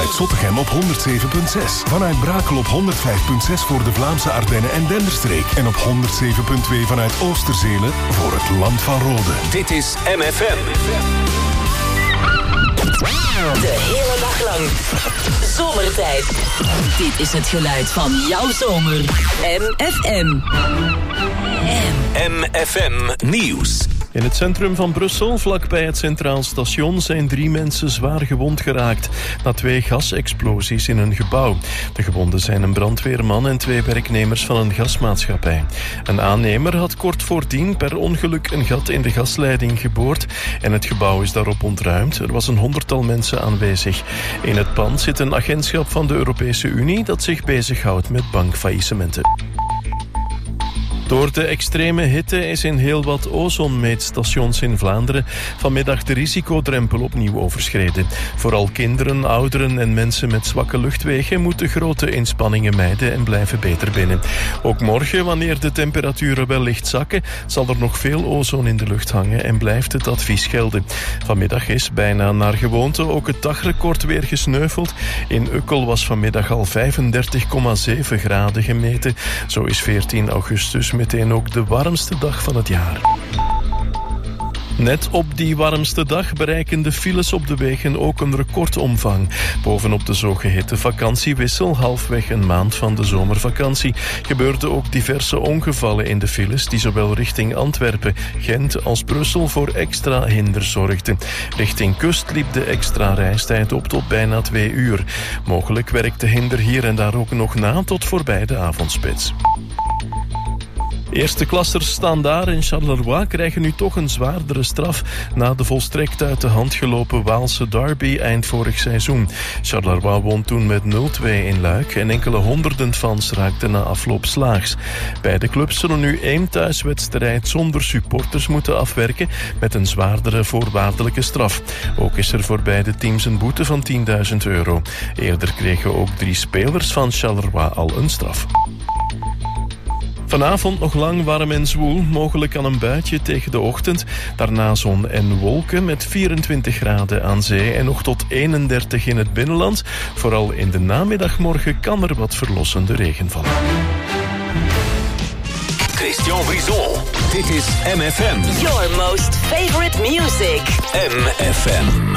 Vanuit Zottegem op 107.6. Vanuit Brakel op 105.6 voor de Vlaamse Ardennen en Denderstreek. En op 107.2 vanuit Oosterzelen voor het Land van Rode. Dit is MFM. De hele dag lang. Zomertijd. Dit is het geluid van jouw zomer. MFM. MFM Nieuws. In het centrum van Brussel, vlakbij het Centraal Station, zijn 3 mensen zwaar gewond geraakt na 2 gasexplosies in een gebouw. De gewonden zijn een brandweerman en 2 werknemers van een gasmaatschappij. Een aannemer had kort voordien per ongeluk een gat in de gasleiding geboord en het gebouw is daarop ontruimd. Er was een 100-tal mensen aanwezig. In het pand zit een agentschap van de Europese Unie dat zich bezighoudt met bankfaillissementen. Door de extreme hitte is in heel wat ozonmeetstations in Vlaanderen vanmiddag de risicodrempel opnieuw overschreden. Vooral kinderen, ouderen en mensen met zwakke luchtwegen moeten grote inspanningen mijden en blijven beter binnen. Ook morgen, wanneer de temperaturen wellicht zakken, zal er nog veel ozon in de lucht hangen en blijft het advies gelden. Vanmiddag is bijna naar gewoonte ook het dagrecord weer gesneuveld. In Ukkel was vanmiddag al 35,7 graden gemeten. Zo is 14 augustus meteen ook de warmste dag van het jaar. Net op die warmste dag bereiken de files op de wegen ook een recordomvang. Bovenop de zogeheten vakantiewissel, halfweg een maand van de zomervakantie, gebeurden ook diverse ongevallen in de files die zowel richting Antwerpen, Gent als Brussel voor extra hinder zorgden. Richting kust liep de extra reistijd op tot bijna 2 uur. Mogelijk werkt de hinder hier en daar ook nog na tot voorbij de avondspits. Eerste klassers Standaard en Charleroi krijgen nu toch een zwaardere straf na de volstrekt uit de hand gelopen Waalse derby eind vorig seizoen. Charleroi won toen met 0-2 in Luik en enkele honderden fans raakten na afloop slaags. Beide clubs zullen nu 1 thuiswedstrijd zonder supporters moeten afwerken met een zwaardere voorwaardelijke straf. Ook is er voor beide teams een boete van €10.000. Eerder kregen ook 3 spelers van Charleroi al een straf. Vanavond nog lang warm en zwoel, mogelijk aan een buitje tegen de ochtend. Daarna zon en wolken met 24 graden aan zee en nog tot 31 in het binnenland. Vooral in de namiddagmorgen kan er wat verlossende regen vallen. Christian Brisson. Dit is MFM. Your most favorite music. MFM.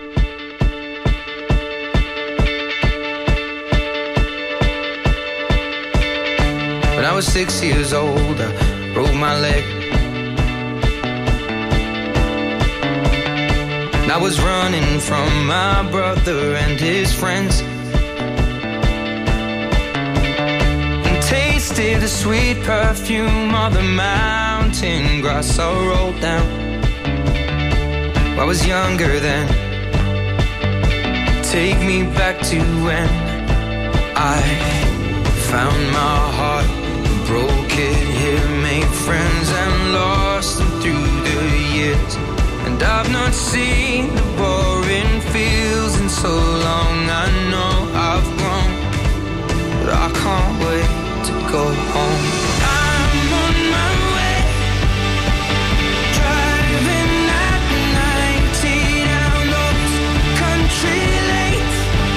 When I was 6 years old, I broke my leg. And I was running from my brother and his friends, and tasted the sweet perfume of the mountain grass I rolled down. I was younger then. Take me back to when I found my heart, broke it here, made friends and lost them through the years. And I've not seen the boring fields in so long. I know I've grown, but I can't wait to go home. I'm on my way, driving at 90 down those country lanes,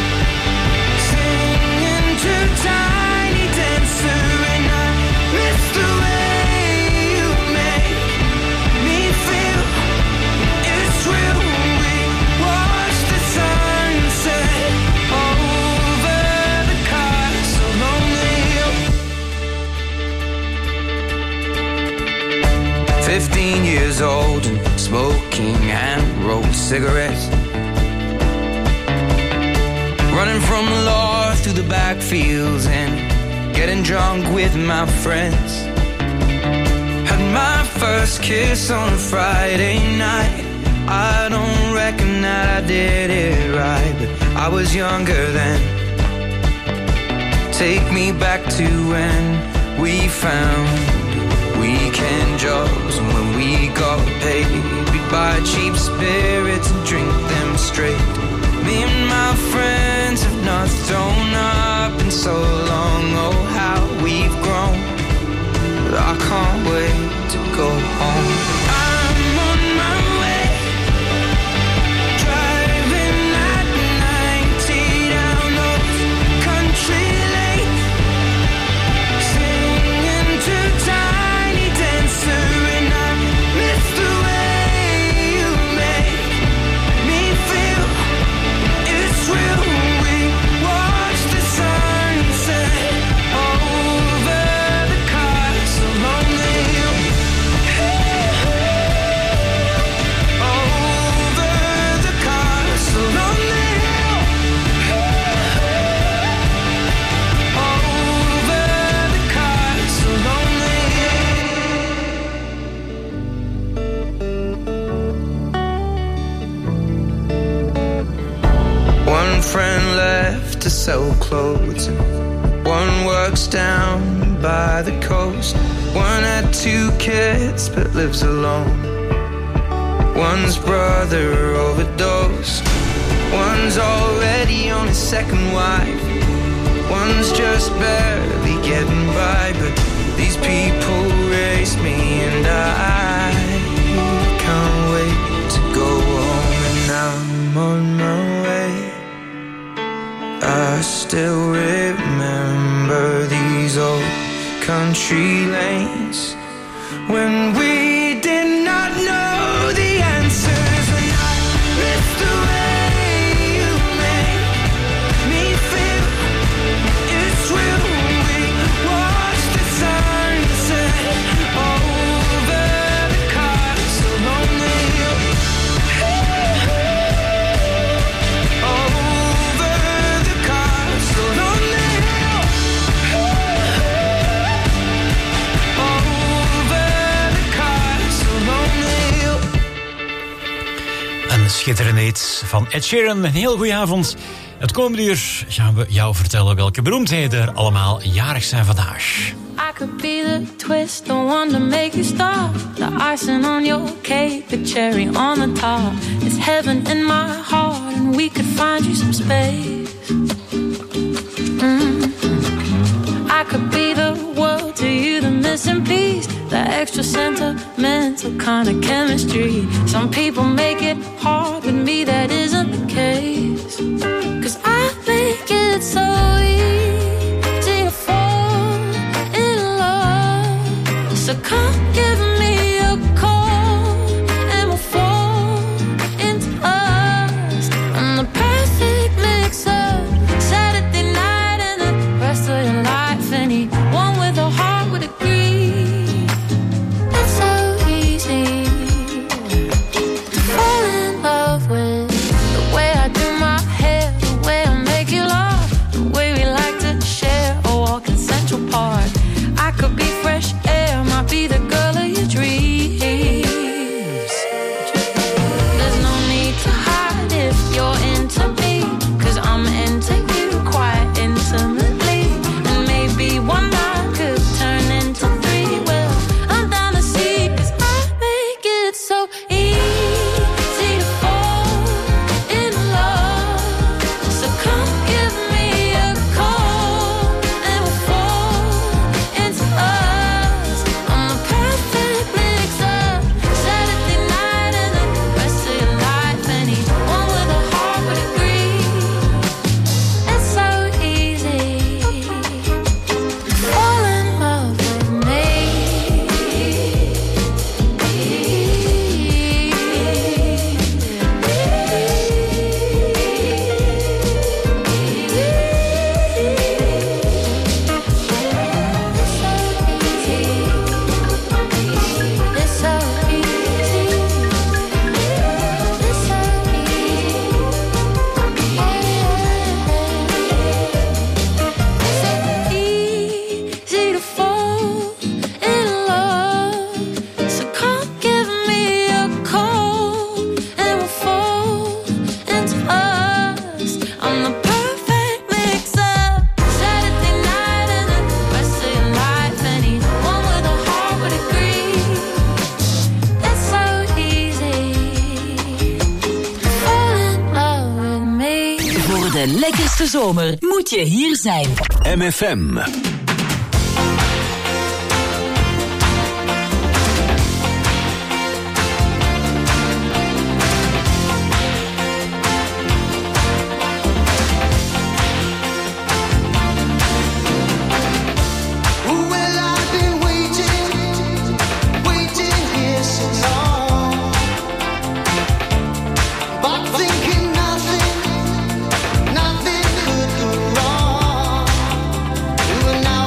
singing to Tiny Dancer. It's the way you make me feel. It's real. We watch the sunset over the castle on the hill. 15 years old and smoking hand-rolled cigarettes, running from the law through the backfields and getting drunk with my friends. Had my first kiss on a Friday night. I don't reckon that I did it right, but I was younger then. Take me back to when we found weekend jobs, and when we got paid, we'd buy cheap spirits and drink them straight. Me and my friends have not thrown up in so long. Oh, how we've grown, but I can't wait to go home. I'm on my way, driving at 90 down One friend left to sell clothes. One works down by the coast. One had 2 kids but lives alone. One's brother overdosed. One's already on his second wife. One's just barely getting by. But these people raised me and I can't wait to go home. And I'm on my way. I still remember these old country lanes when we did not know the answers. And I miss the way you make me feel. It's real. We watch the sunset over the castle on the hill. Over the castle on the hill. Over the castle on the hill. Een schitterende hit van Ed Sheeran. Een heel goeie avond. Het komende uur gaan we jou vertellen welke beroemdheden er allemaal jarig zijn vandaag. I could be the twist, the one to make you stop. The icing on your cake, the cherry on the top. It's heaven in my heart and we could find you some space. I could be the world to you, the missing piece. The extra sentimental kind of chemistry. Some people make it hard, with me that isn't the case. 'Cause I make it so easy to fall in love. So come give me a call and we'll fall into us. I'm the perfect mix-up, Saturday night and the rest of your life. Anyone with a heart would agree. It's so easy to fall in love with the way I do my hair, the way I make you laugh, the way we like to share a walk in Central Park. I could be fresh air, might be the girl of your dreams. There's no need to hide if you're into me, 'cause I'm into you quite intimately. And maybe one night could turn into 3. Well, I'm down to see, 'cause I make it so easy to fall in love. So come give me a call and we'll fall into us. I'm the perfect mix-up, Saturday night and the rest of your life. Anyone with a heart would agree. It's so easy to fall in love with me. It's so easy. It's so easy to fall in love. So come give me a call and we'll fall into us. I'm the perfect mix-up, Saturday night and the rest of your life. Anyone with a heart would agree. It's so easy to fall in love with me. Voor de lekkerste zomer moet je hier zijn. MFM. Well, I've been waiting here so long, but thinking nothing could go wrong. Well, now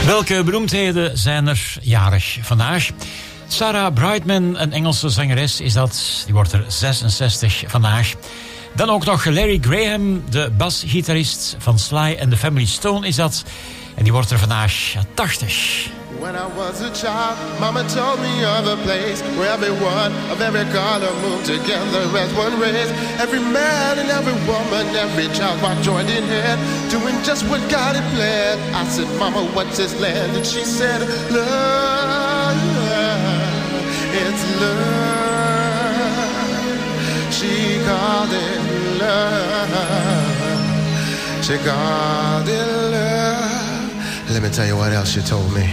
Welke beroemdheden zijn er jarig vandaag? Sarah Brightman, een Engelse zangeres, is dat. Die wordt er 66 vandaag. Dan ook nog Larry Graham, de basgitarist van Sly and the Family Stone is dat. En die wordt er vandaag 80. When I was a child, Mama told me of a place where everyone of every color moved together as one race. Every man and every woman, every child walked joined in hand, doing just what God had planned. I said, Mama, what's this land? And she said, love, it's love. She called it love. She called it love. Let me tell you what else she told me.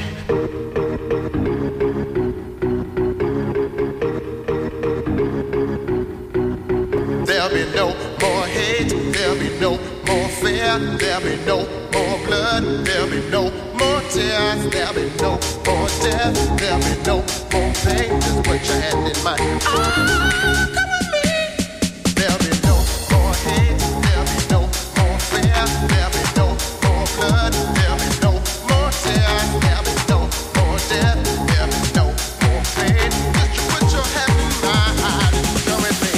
There'll be no more hate, there'll be no more fear, there'll be no more blood, there'll be no more tears, there'll be no more death, there'll be no more pain. Just put your hand in mine. Come with me. There'll be no more hate, there'll be no more fear, there'll be no more blood, there'll be no more tears, there'll be no more death, there'll be no more pain. Just put your hand in mine. Come with me.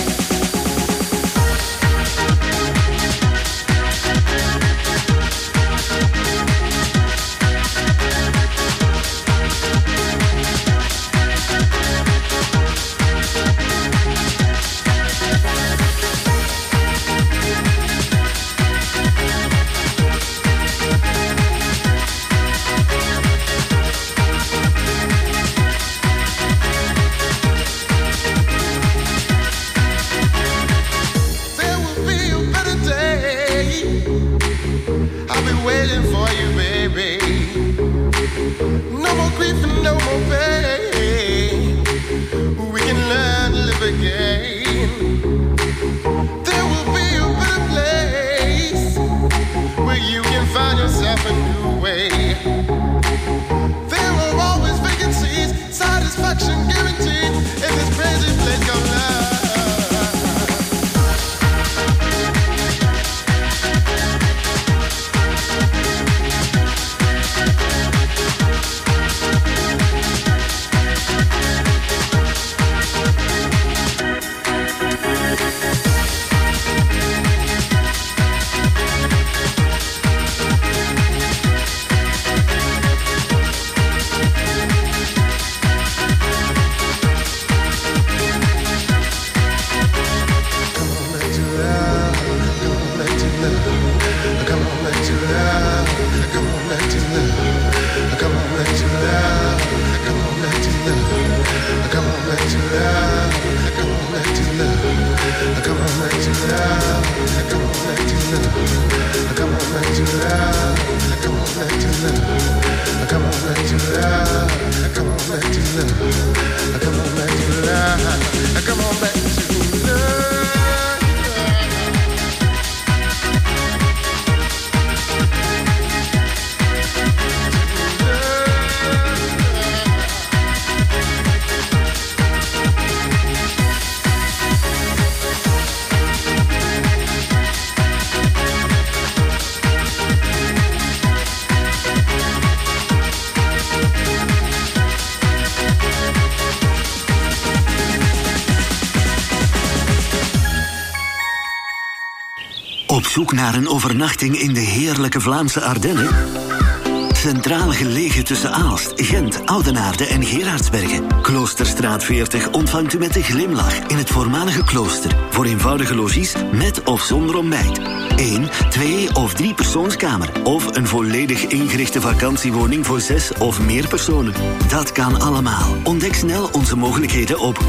Op zoek naar een overnachting in de heerlijke Vlaamse Ardennen? Centraal gelegen tussen Aalst, Gent, Oudenaarde en Gerardsbergen. Kloosterstraat 40 ontvangt u met een glimlach in het voormalige klooster. Voor eenvoudige logies met of zonder ontbijt. 1, 2 of 3 persoonskamer. Of een volledig ingerichte vakantiewoning voor 6 of meer personen. Dat kan allemaal. Ontdek snel onze mogelijkheden op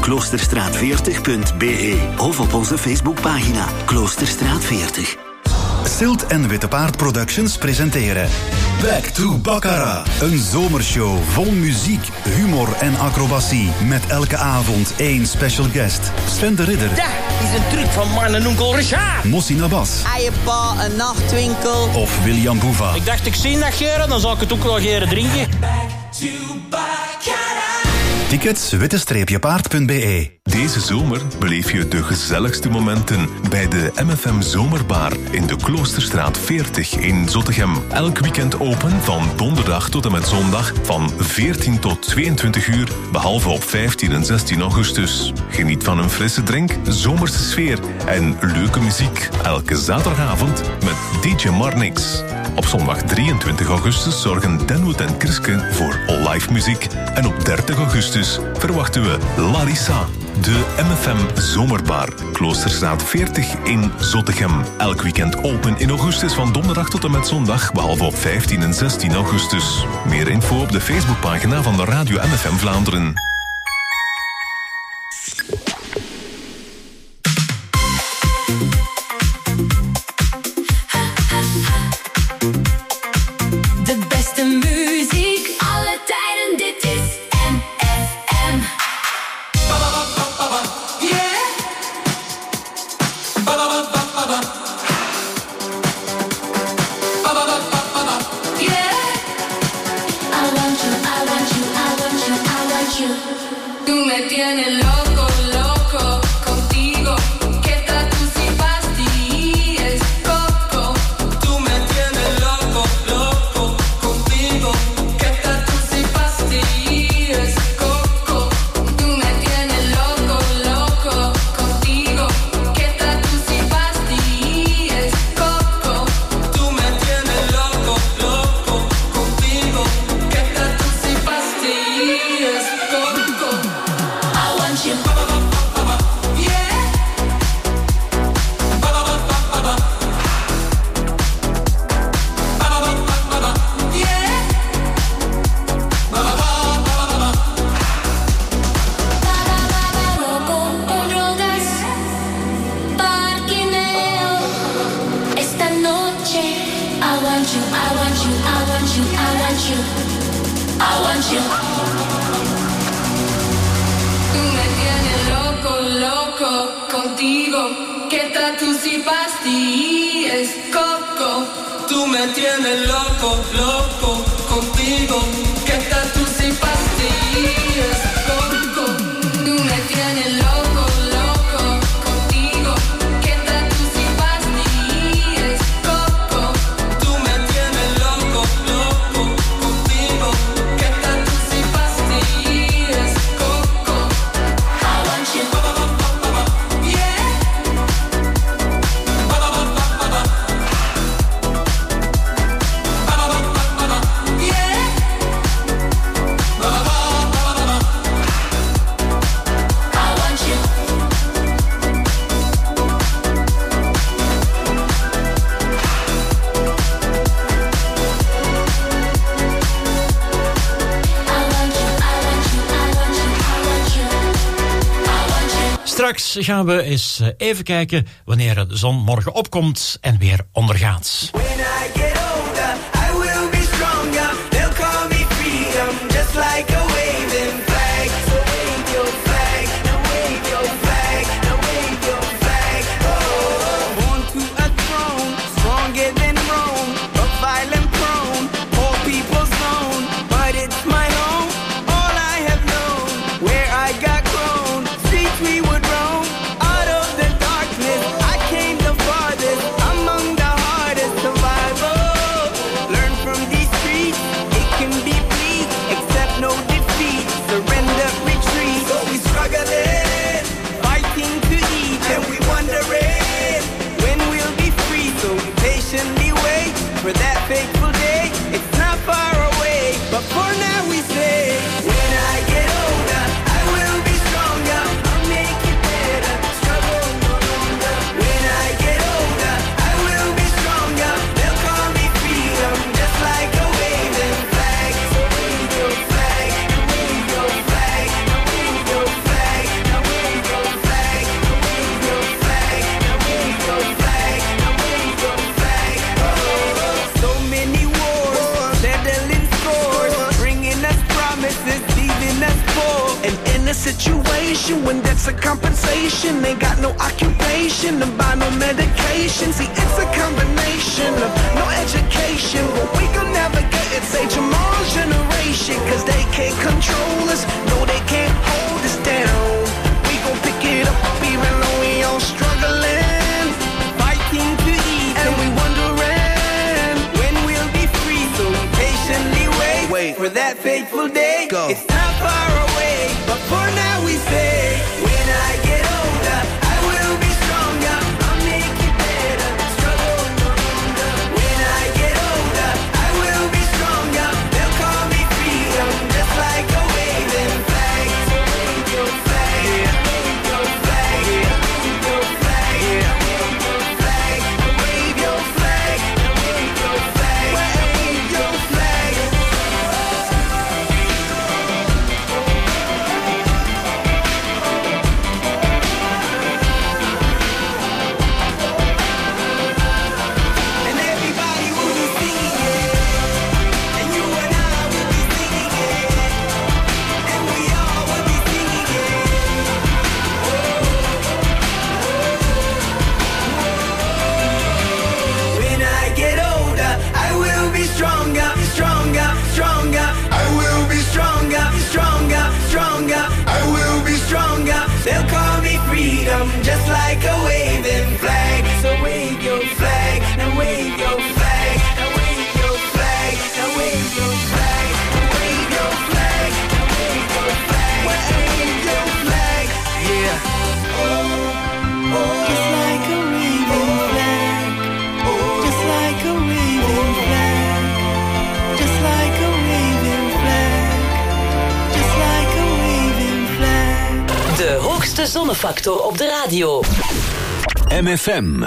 kloosterstraat40.be of op onze Facebookpagina Kloosterstraat 40. Silt en Witte Paard Productions presenteren Back to Baccarat. Een zomershow vol muziek, humor en acrobatie. Met elke avond 1 special guest. Sven de Ridder. Dat is een truc van man en onkel Richard. Mossi Nabas. Eiepa, een nachtwinkel. Of William Boeva. Ik dacht, ik zie dat geren, dan zal ik het ook wel geren drinken. Back to Baccarat. Tickets witte-paard.be. Deze zomer beleef je de gezelligste momenten bij de MFM Zomerbar in de Kloosterstraat 40 in Zottegem. Elk weekend open van donderdag tot en met zondag van 14 tot 22 uur, behalve op 15 en 16 augustus. Geniet van een frisse drink, zomerse sfeer en leuke muziek. Elke zaterdagavond met DJ Marnix. Op zondag 23 augustus zorgen Denwood en Kriske voor live muziek. En op 30 augustus verwachten we Larissa. De MFM Zomerbar, Kloosterstraat 40 in Zottegem. Elk weekend open in augustus van donderdag tot en met zondag, behalve op 15 en 16 augustus. Meer info op de Facebookpagina van de Radio MFM Vlaanderen. De beste muziek, alle tijden, dit is MFM. Tú me tienes loco, loco contigo. Que tú si pastillas, coco. Tú me tienes loco, loco contigo. Que tú si pastillas, coco. Tú me tienes loco, loco contigo. Que tú si pastillas, coco. Tú me tienes loco, loco contigo. Que tú si pastillas, coco. I want you. Contigo, que tú si pastillas, coco. Tú me tienes loco, loco contigo. Que tú si pastillas, coco. Tú me tienes loco, loco contigo. Que tú si pastillas, coco. Tú me tienes loco, loco contigo. Que tú si pastillas, coco. I want you. Straks gaan we eens even kijken wanneer de zon morgen opkomt en weer ondergaat. When I get older, I will be stronger. They'll call me freedom, just like a waving flag. So wave your flag, now wave your flag, now wave your flag. Oh, born to a throne, stronger than Rome, but violent prone, poor people's zone. But it's my home, all I have known, where I got grown. Streets we would roam, out of the darkness, I came the farthest, among the hardest survivors. Learn from these streets, it can be bleak, accept no defeat, surrender, retreat. So we struggling, fighting to eat, and we wondering when we'll be free. So we patiently wait for that fateful day. It's not far away, but for now we say, when I get older, I will be stronger. I'll make it better, struggle no longer. When I get older, I will be stronger. They'll call me freedom, just like a waving flag. So wave your flag, wave your flag, wave your flag, wave your flag, wave your flag, wave your flag, wave your flag. Oh, so many wars, settling scores, bringing us promises, leaving us poor. And in a situation when that's a compensation, they got no occupation, to buy no medication. See, it's a combination of no education, but we can navigate it, say tomorrow's generation, cause they can't control us, no they can't fateful day. It's not far away, but for now we say, when I get older, I will be stronger. I'll make it better, struggle no longer. When I get older, I will be stronger. They'll call me freedom, just like a waving flag. So wave your flag, wave your flag, wave your flag, wave your flag, wave your flag, wave your flag, wave your flag. And everybody will be singing it, and you and I will be singing it, and we all will be singing it. When I get older, I will be stronger, stronger, stronger. I will be stronger, stronger, stronger. I will be stronger. They'll call me freedom, just like a waving flag. So wave your flag, now wave your flag, now wave your flag, now wave your flag, now wave your flag, now wave your flag, wave your flag. Yeah. Just like a waving flag, just like a waving flag, just like a waving flag, just like a waving flag. De hoogste zonnefactor op de radio. MFM.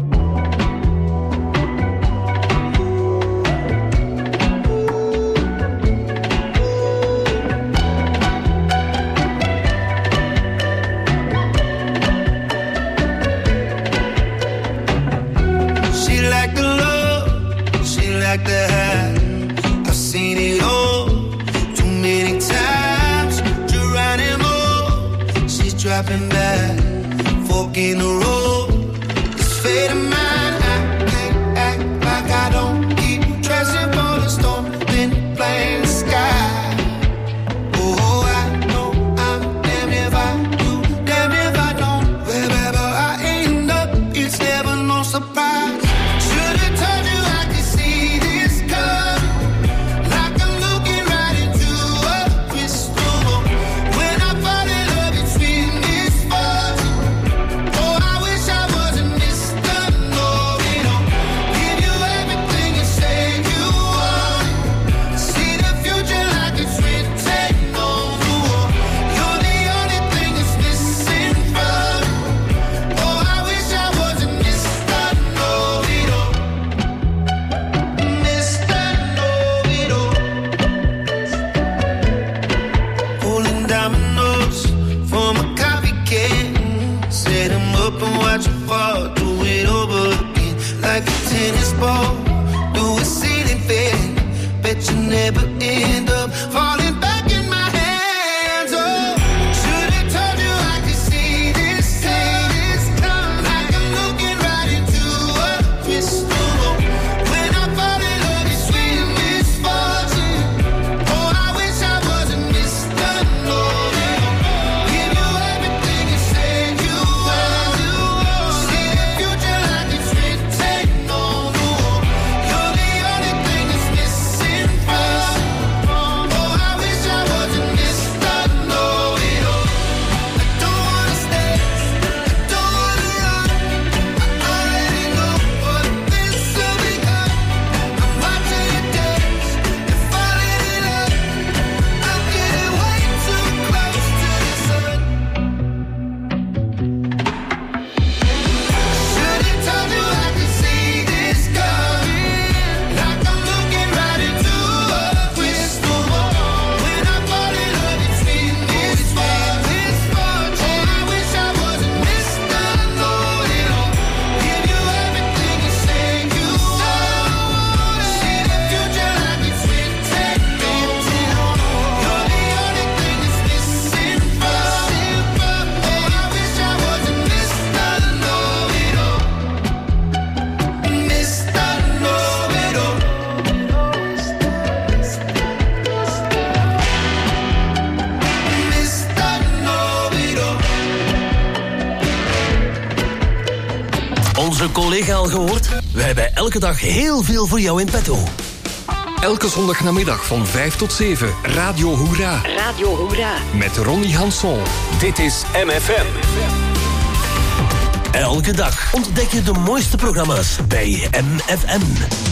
She like the love, she like the high. I've seen it all too many times. Geronimo, she's dropping back, fork in the road. It's fate of mine. I can't act like I don't keep dressing for the storm, then playing the sky. Oh, I know I'm damned if I do, damned if I don't. Wherever I end up, it's never no surprise. Should've told you I could see this coming, like I'm looking right into a crystal ball. When I fall in love, it's sweet misfortune. Oh, I wish I wasn't Mr. Know-it-all. Give you everything you say you want. See the future like it's written on the wall. You're the only thing that's missing from me. Oh, I wish I wasn't Mr. Know-it-all. Mr. Know-it-all. Pulling dominoes from a coffee can. Set 'em up and watch 'em fall. Do it over again like a tennis ball. Do a ceiling fan. Bet you never end up falling back in my hands. Oh, should've told you I could see this coming, like I'm looking right into a crystal ball. When I fall in love, it's sweet misfortune. Oh, I wish I wasn't Mr. Know-it-all. Give you everything you say you want. See the future like it's written on the wall. You're the only thing that's missing from me. Oh, I wish I wasn't Mr. Know-it-all. I don't wanna stay, I don't wanna run. I already know what this will become. I'm watching you dance and falling in love. I'm getting way too close to the sun. Should've told you I could see this coming, like I'm looking right into a crystal ball. When I fall in love, it's sweet misfortune. Oh, I wish I wasn't Mr. Know-it-all. Give you everything you say you want. See the future like it's written on the wall. You're the only thing that's missing from me. Oh, I wish I wasn't Mr. Know-it-all. Mr. Know-it-all. Mr. Know-it-all. Onze collega al gehoord? We hebben elke dag heel veel voor jou in petto. Elke zondagnamiddag van 5 tot 7. Radio Hoera. Radio Hoera. Met Ronnie Hanson. Dit is MFM. Elke dag ontdek je de mooiste programma's bij MFM.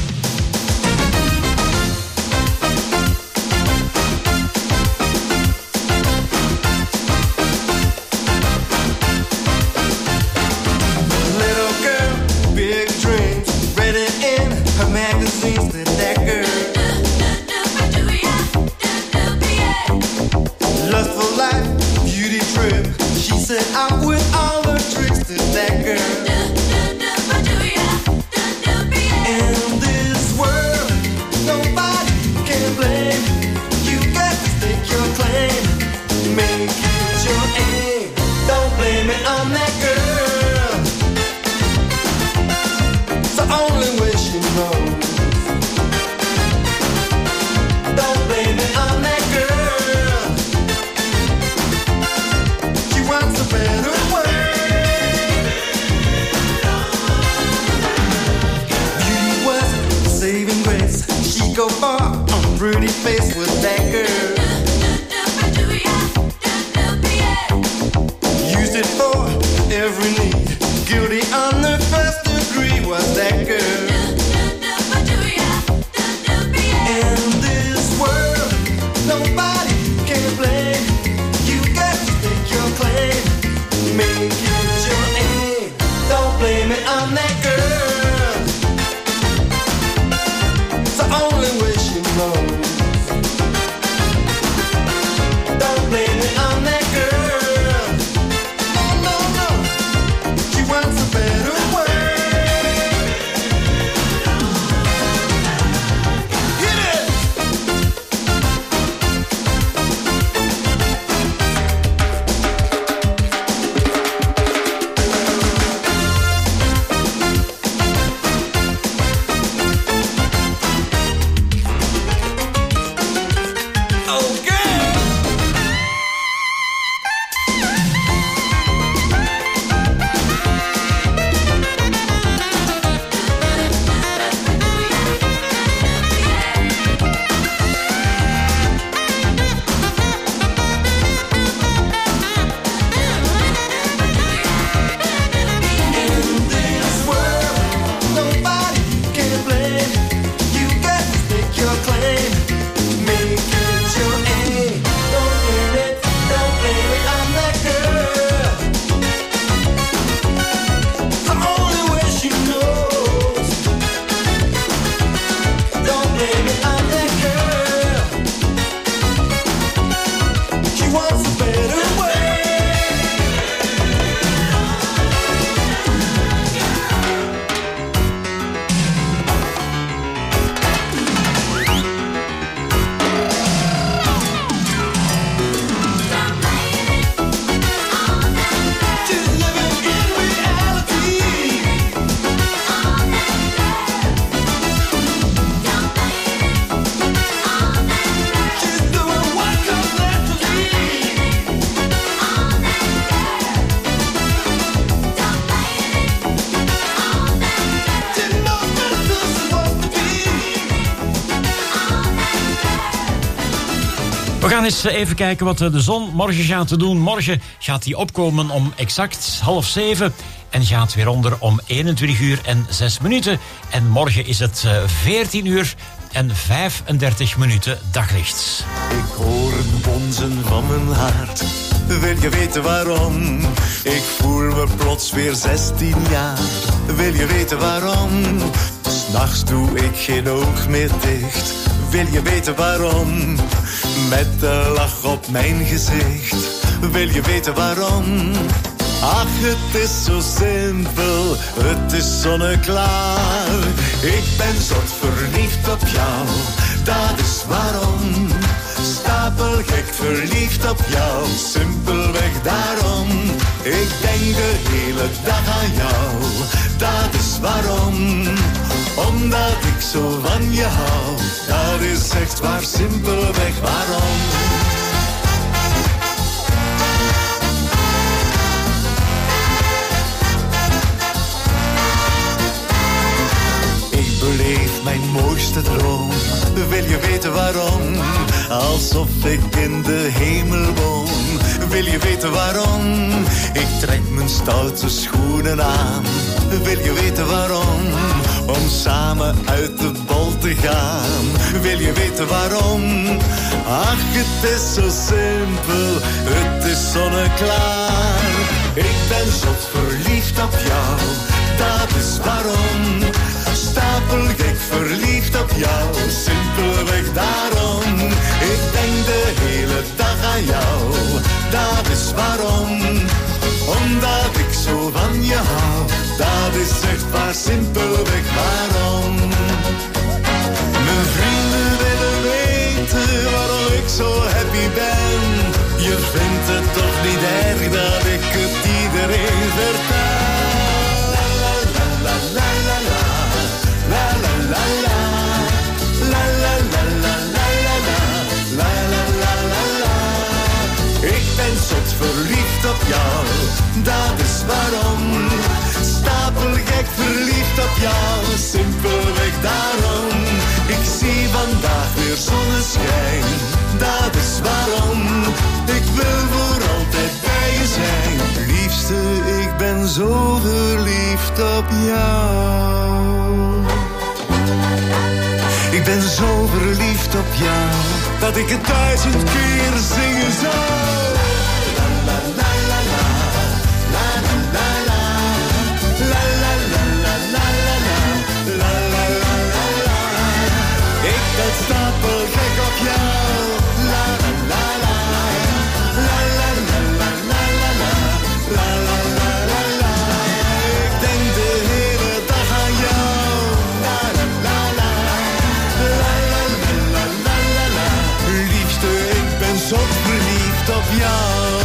We gaan eens even kijken wat de zon morgen gaat doen. Morgen gaat hij opkomen om exact 6:30 en gaat weer onder om 21 uur en 6 minuten. En morgen is het 14 uur en 35 minuten daglicht. Ik hoor een bonzen van mijn hart. Wil je weten waarom? Ik voel me plots weer 16 jaar. Wil je weten waarom? 's Nachts doe ik geen oog meer dicht. Wil je weten waarom? Met de lach op mijn gezicht. Wil je weten waarom? Ach, het is zo simpel, het is zonneklaar. Ik ben soort verliefd op jou, dat is waarom. Stapelgek verliefd op jou, simpelweg daarom. Ik denk de hele dag aan jou, dat is waarom. Omdat ik zo van je hou, dat is echt waar, simpelweg waarom. Ik beleef mijn mijn mooiste droom. Wil je weten waarom? Alsof ik in de hemel woon. Wil je weten waarom? Ik trek mijn stoute schoenen aan. Wil je weten waarom? Om samen uit de bol te gaan. Wil je weten waarom? Ach, het is zo simpel, het is zonneklaar. Ik ben zot verliefd op jou, dat is waarom. Stapelgek verliefd op jou, simpelweg daarom. Ik denk de hele dag aan jou, dat is waarom. Omdat ik zo van je hou, dat is echt waar, simpelweg waarom. Mijn vrienden willen weten waarom ik zo happy ben. Je vindt het toch niet erg dat ik het iedereen vertel. La la la la la la la la la la la la la la la la la la la. Ik ben zot verliefd op jou, dat is waarom. Stapelgek verliefd op jou, simpelweg daarom. Ik zie vandaag weer zonneschijn, dat is waarom. Ik wil voor altijd bij je zijn. Liefste, ik ben zo verliefd op jou. Ik ben zo verliefd op jou, dat ik het 1000 keer zingen zou. La la la la la, la la la la, la la la la la la, la la la la la. Ik ben stapelgek op jou. La la la la, la la la la la la, la la la la la. Ik denk de hele dag aan jou. La la la la, la la la la la la. Liefste, ik ben zo verliefd op jou.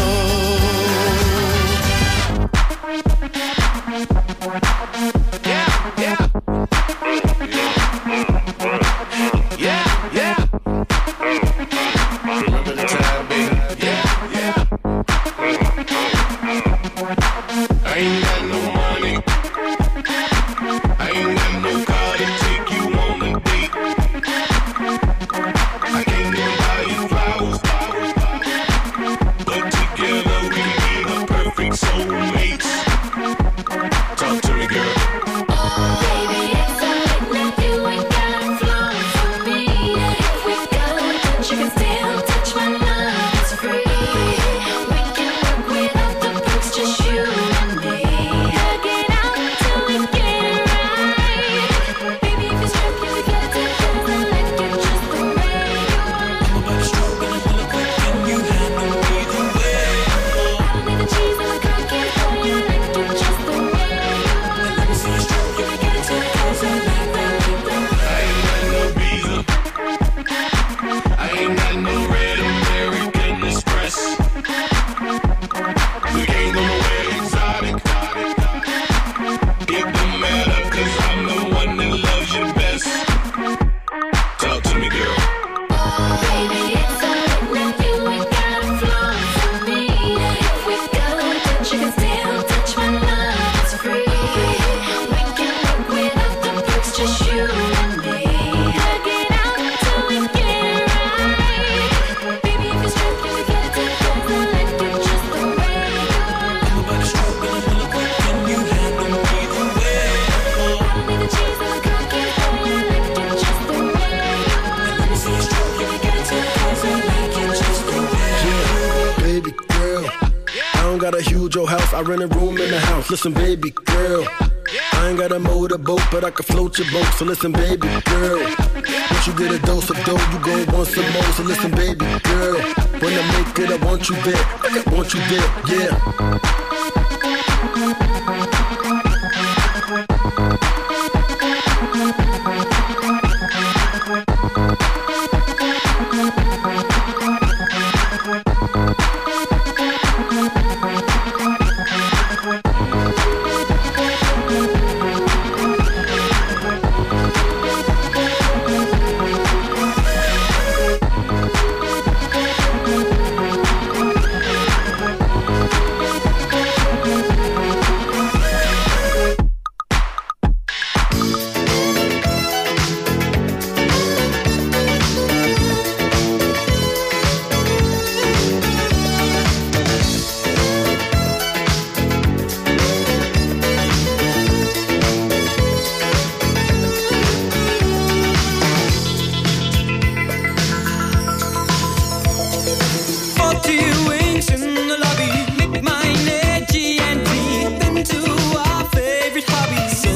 Rent a room in the house. Listen, baby girl, I ain't got a motorboat, but I can float your boat. So listen, baby girl, once you get a dose of dough, you gon' want some more. So listen, baby girl, when I make it, I want you there. I want you there, yeah.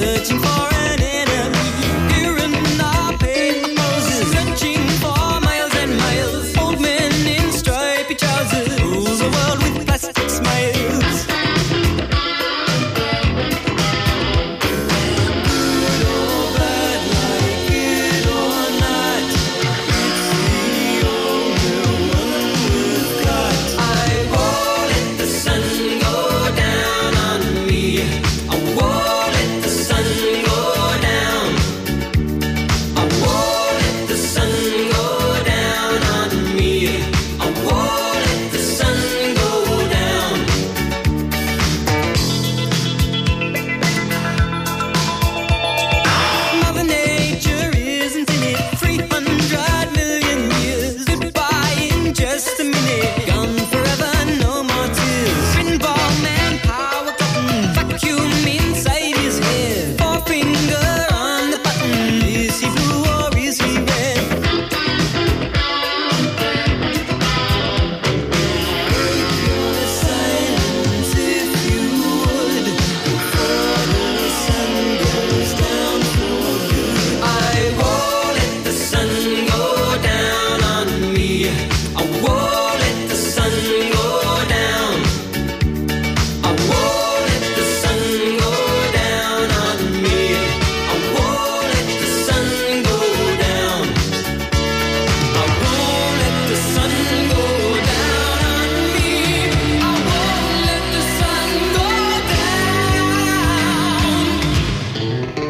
searching for an enemy. Here in our paper poses, searching for miles and miles. Old men in stripy trousers, rules the world with plastic smiles. Good or bad, like it or not, it's the only one we've got. I won't let the sun go down on me. I won't let the sun go down. I won't let the sun go down on me. I won't let the sun go down. Mother Nature isn't in it. 300 million years. Goodbye in just a minute. Gone forever, no more tears. Pinball man, power button. Vacuum inside his head. Forefinger on the button. Is he blue or is he red? Break your silence if you would. Before the sun goes down for good. I won't let the sun go down on me. I won't let the sun go down. I won't let the sun go down on me. I won't let the sun go down. I won't let the sun go down on me. I won't let the sun go down.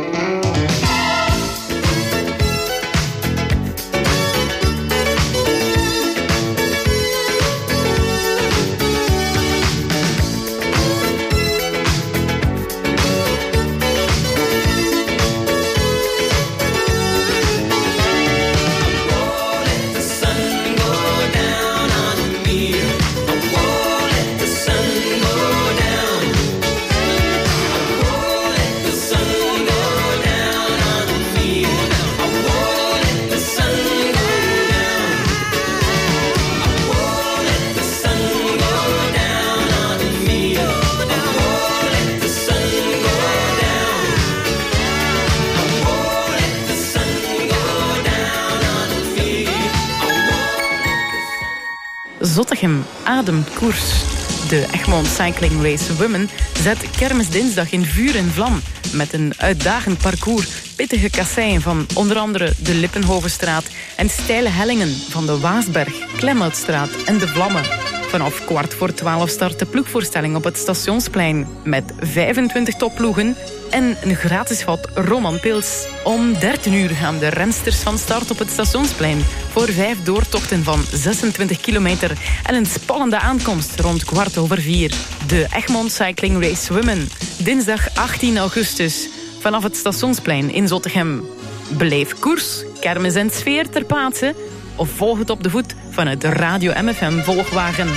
Zottegem ademt koers. De Egmond Cycling Race Women zet kermisdinsdag in vuur en vlam met een uitdagend parcours, pittige kasseien van onder andere de Lippenhovenstraat en steile hellingen van de Waasberg, Klemhoutstraat en de Vlammen. Vanaf 11:15 start de ploegvoorstelling op het Stationsplein met 25 topploegen en een gratis vat Romanpils. Om 13:00 gaan de rensters van start op het Stationsplein voor 5 doortochten van 26 kilometer en een spannende aankomst rond 4:15. De Egmond Cycling Race Women, dinsdag 18 augustus, vanaf het Stationsplein in Zottegem. Beleef koers, kermis en sfeer ter plaatse of volg het op de voet vanuit de Radio MFM volgwagen.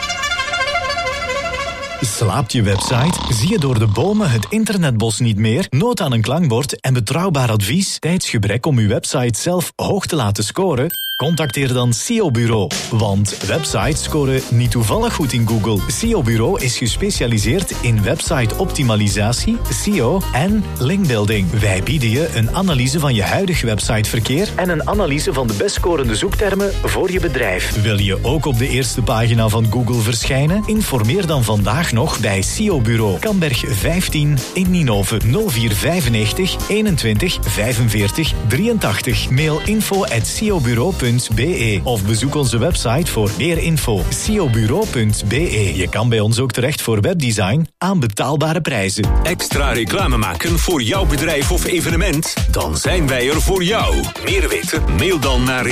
Slaapt je website? Zie je door de bomen het internetbos niet meer? Nood aan een klankbord en betrouwbaar advies? Tijdsgebrek om uw website zelf hoog te laten scoren? Contacteer dan SEO Bureau. Want websites scoren niet toevallig goed in Google. SEO Bureau is gespecialiseerd in website-optimalisatie, SEO en linkbuilding. Wij bieden je een analyse van je huidig websiteverkeer en een analyse van de best scorende zoektermen voor je bedrijf. Wil je ook op de eerste pagina van Google verschijnen? Informeer dan vandaag nog bij SEO Bureau. Kamberg 15 in Ninove 0495 21 45 83. Mail info@seobureau.be of bezoek onze website voor meer info. seobureau.be. Je kan bij ons ook terecht voor webdesign aan betaalbare prijzen. Extra reclame maken voor jouw bedrijf of evenement? Dan zijn wij er voor jou. Meer weten? Mail dan naar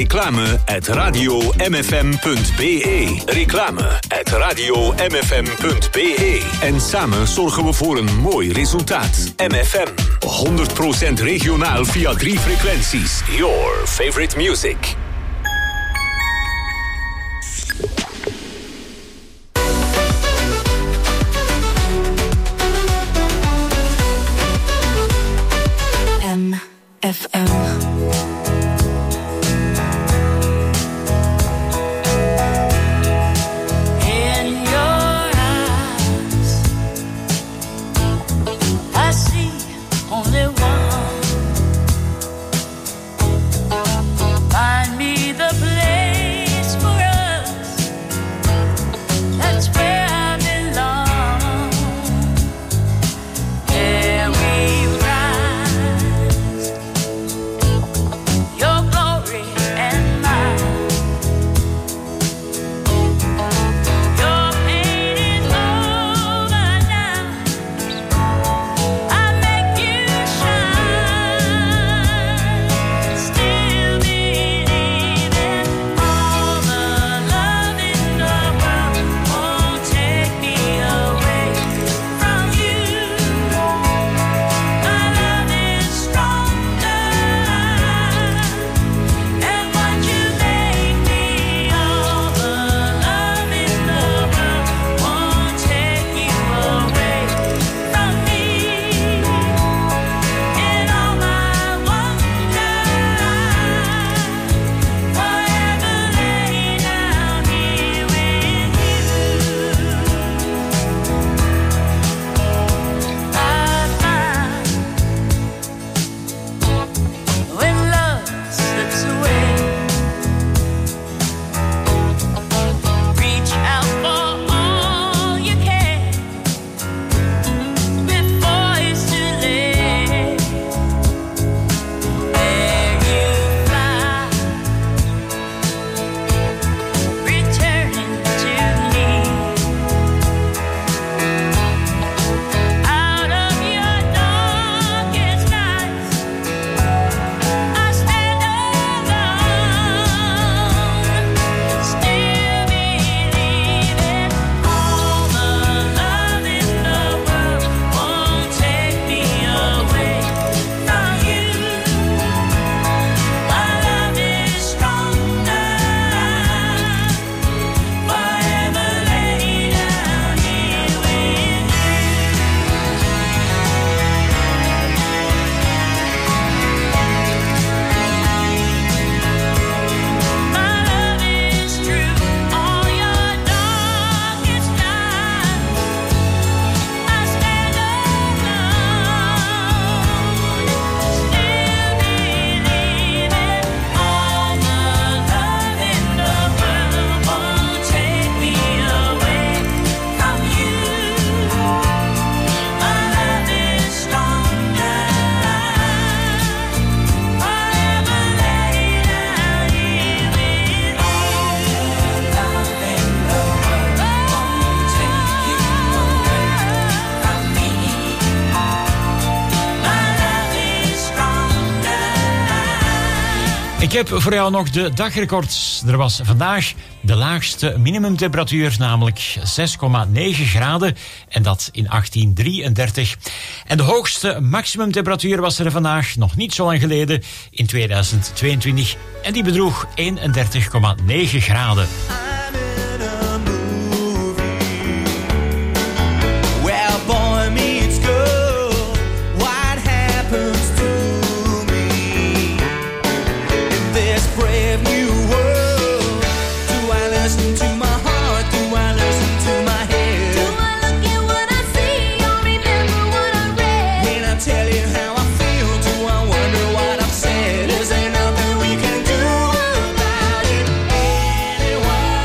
reclame@radiomfm.be. Reclame@radiomfm.be. En samen zorgen we voor een mooi resultaat. MFM. 100% regionaal via 3 frequenties. Your favorite music. FM. In your eyes, I see only Ik heb voor jou nog de dagrecords. Er was vandaag de laagste minimumtemperatuur, namelijk 6,9 graden. En dat in 1833. En de hoogste maximumtemperatuur was er vandaag, nog niet zo lang geleden, in 2022. En die bedroeg 31,9 graden. Anyone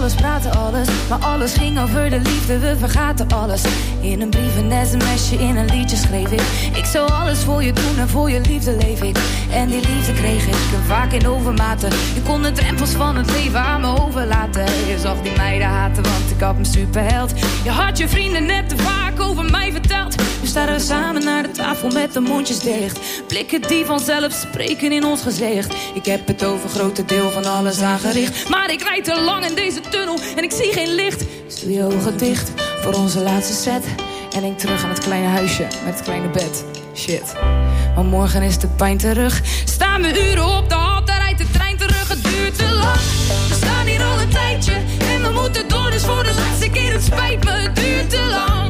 alles, praten alles. Maar alles ging over de liefde, we vergaten alles. In een brief, een sms'je, in een liedje schreef ik. Ik zou alles voor je doen en voor je liefde leef ik. En die liefde kreeg ik vaak in overmaten. Je kon de drempels van het leven aan me overlaten. Je zag die meiden haten, want ik had mijn superheld. Je had je vrienden net te vaak over mij verteld. Nu staan we samen naar de tafel met de mondjes dicht. Blikken die vanzelf spreken in ons gezicht. Ik heb het over grote deel van alles aangericht. Maar ik rijd te lang in deze tunnel en ik zie geen licht. Dus doe je ogen dicht voor onze laatste set. En denk terug aan het kleine huisje met het kleine bed. Shit, maar morgen is de pijn terug. Staan we uren op de hal, daar rijdt de trein terug. Het duurt te lang, we staan hier al een tijdje. En we moeten door, dus voor de laatste keer, het spijt me. Het duurt te lang.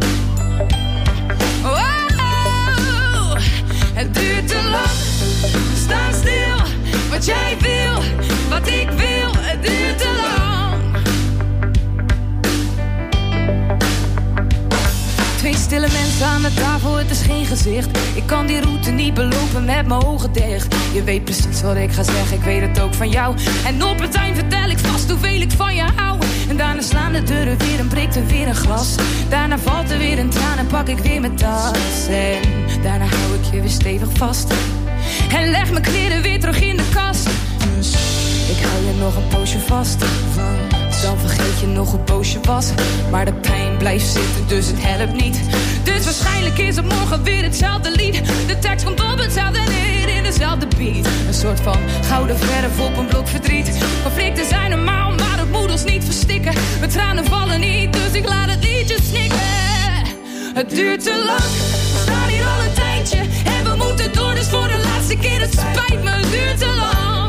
Oh, het duurt te lang. We staan stil, wat jij wil, wat ik wil. Het duurt te lang. Twee stille mensen aan de tafel, het is geen gezicht. Ik kan die route niet belopen met mijn ogen dicht. Je weet precies wat ik ga zeggen, ik weet het ook van jou. En op het eind vertel ik vast hoeveel ik van je hou. En daarna slaan de deuren weer en breekt er weer een glas. Daarna valt er weer een traan en pak ik weer mijn tas. En daarna hou ik je weer stevig vast. En leg mijn kleren weer terug in de kast. Dus ik hou je nog een poosje vast. Dan vergeet je nog hoe boos je was. Maar de pijn blijft zitten, dus het helpt niet. Dus waarschijnlijk is het morgen weer hetzelfde lied. De tekst komt op hetzelfde neer in dezelfde beat. Een soort van gouden verf op een blok verdriet. Conflicten zijn normaal, maar het moet ons niet verstikken. Mijn tranen vallen niet, dus ik laat het liedje snikken. Het duurt te lang, we staan hier al een tijdje. En we moeten door, dus voor de laatste keer, het spijt me. Het duurt te lang.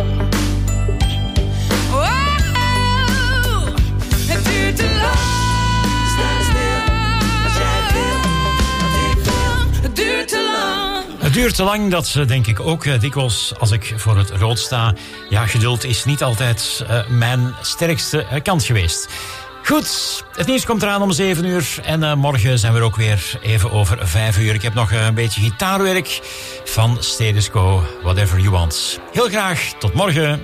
Het duurt te lang. Sta stil, wat jij wil, wat ik wil. Het duurt te lang. Het duurt te lang, dat denk ik ook dikwijls als ik voor het rood sta. Ja, geduld is niet altijd mijn sterkste kant geweest. Goed, het nieuws komt eraan om 7 uur. En morgen zijn we er ook weer even over 5 uur. Ik heb nog een beetje gitaarwerk van Status Quo, Whatever You Want. Heel graag, tot morgen.